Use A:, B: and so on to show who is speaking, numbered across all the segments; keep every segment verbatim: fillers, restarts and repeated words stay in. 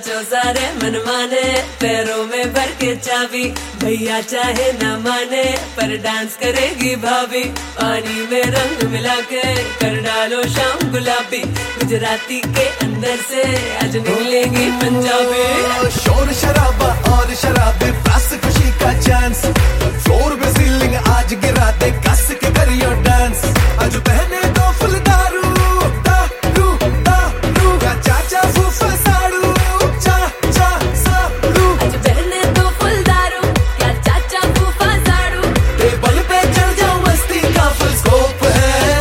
A: नाचो सारे मनमाने, पैरों में भर के चाबी, भैया चाहे न माने पर डांस करेगी भाभी। पानी में रंग मिला के कर डालो शाम गुलाबी, गुजराती के अंदर से आज निकलेगी पंजाबी।
B: शोर शराबा और शराबे प्लस खुशी का चांस, फ्लोर पे सीलिंग आज गिरा दे कस के करियो डांस। आज पहने दो फुल दारू दारू दारू, क्या चाचा फूफा साड़ू चा चा साड़ू।
A: आज पहने दो फुल दारू, क्या चाचा फूफा साड़ू।
B: टेबल पे चढ़ जाओ मस्ती का फुल स्कोप है,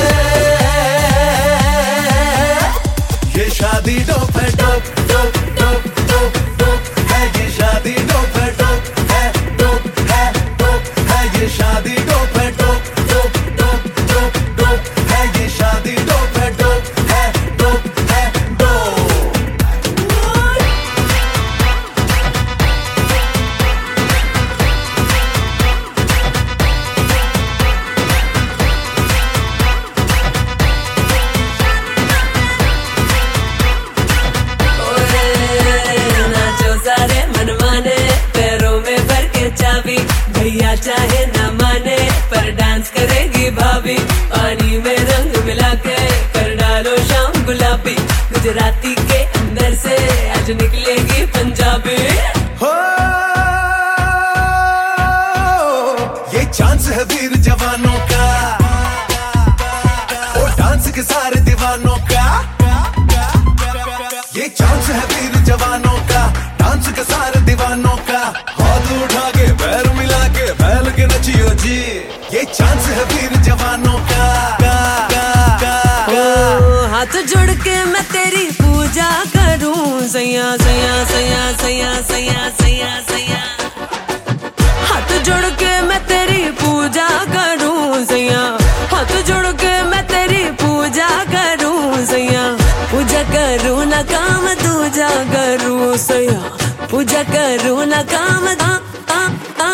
B: ये शादी डोप है dope dope dope dope dope है, ये शादी डोप है डोप है डोप है डोप है, ये शादी डोप है dope dope dope dope dope है, ये शादी डोप है डोप है डोप है डोप।
A: भैया चाहे न माने पर डांस करेगी भाभी। पानी में रंग मिला के कर डालो शाम गुलाबी, गुजराती के अंदर से आज निकलेगी पंजाबी।
B: हो ये चांस है वीर जवानों का, और डांस के सारे दीवानों का। ये चांस है वीर जवानों का, डांस के सारे दीवानों का। हाथ उठा के पैर मिला के फैल के नचियो जी, ये चांस है वीर जवानों का, का, का, का, का।
A: हाथ जोड़ के मैं तेरी पूजा करूं, सैया सैया सैया सैया सैया सैया सैया। हाथ जोड़ के मैं तेरी पूजा करूं सैया, हाथ जोड़ के मैं तेरी पूजा करूं सैया। पूजा करूं ना काम दूजा करूं सैया, पूजा करूं ना काम आ, आ, आ।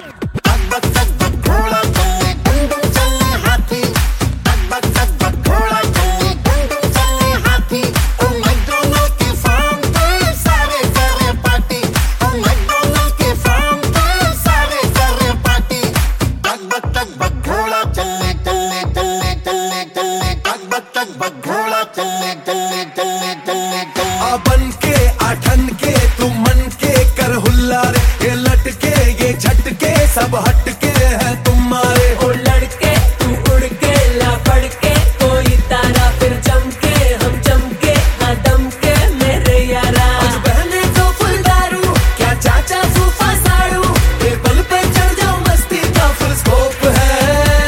B: बन के आठन के तू मन के कर हुल्ला रे, ये लटके ये झटके सब हटके हैं तुम्हारे।
A: ओ लड़के तू उड़ के ला पड़ के, कोई तारा फिर चमके हम चमके ना दम के मेरे यारा।
B: आज बहने तो फुल दारू, क्या चाचा फूफा साड़ू, टेबल पे चढ़ जाओ मस्ती का फुल स्कोप है,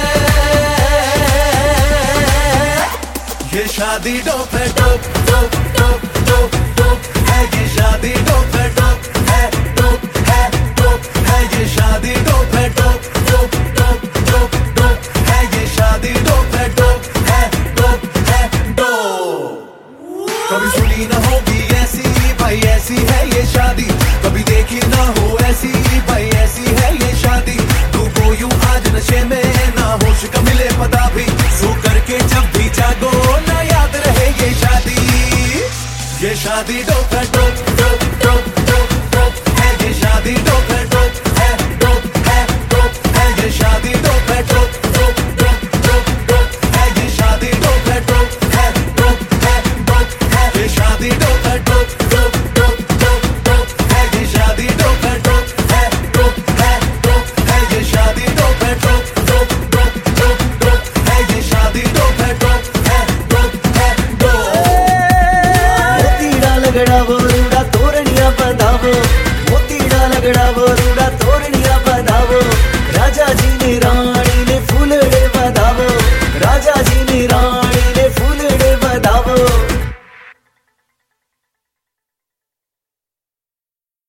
B: ये शादी डोप है dope dope dope dope dope है, ये शादी डोप है डोप है डोप है डोप है, ये शादी डोप है dope dope dope dope dope है, ये शादी डोप है डोप है डोप है डोप। कभी सुनी ना होगी ऐसी भाई, ऐसी है ये शादी, कभी देखी ना हो ऐसी भाई, ऐसी है ये शादी। तू को यूं आज नशे में ना होश का मिले पता भी, सो करके जब भी जागो ना याद रहे ये शादी, ये शादी डोप है।